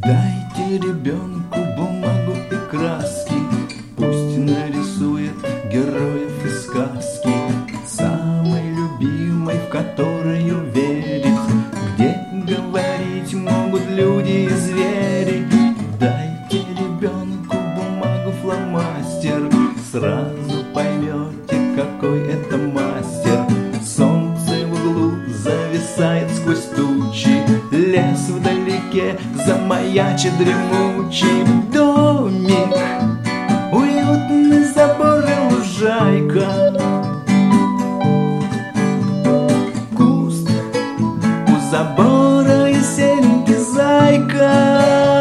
Дайте ребенку бумагу и краски, пусть нарисует героев из сказки, самой любимой, в которую верит, где говорить могут люди и звери. Дайте ребенку бумагу, фломастер, сразу поймете, какой это мастер. Солнце в углу зависает сквозь тучи, лес вдалеке замаячит дремучий. Домик, уютный забор и лужайка, куст у забора и серенький зайка.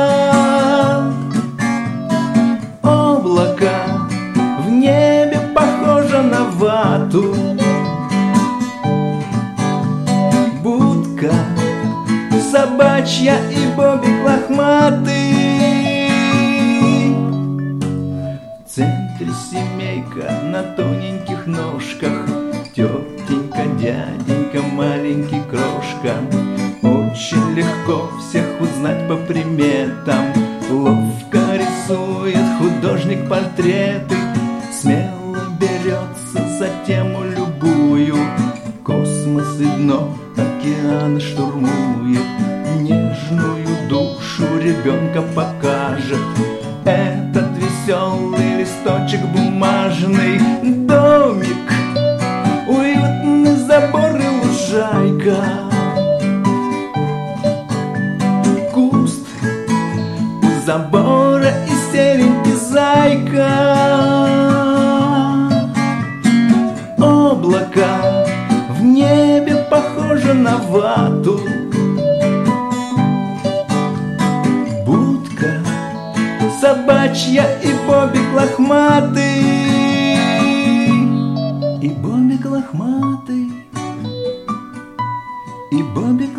Облако в небе похоже на вату, будка собачья и бобик лохматый. В центре семейка на тоненьких ножках, тетенька, дяденька, маленький крошка. Очень легко всех узнать по приметам, ловко рисует художник портреты, смело берется за тему любую. Космос и дно океана штурмует, нежную душу ребенка покажет этот веселый листочек бумажный. Домик, уютный забор и лужайка, куст у забора и серенький зайка. Облако в небе похоже на вату, будка собачья и бобик лохматый, и бобик лохматый, и бобик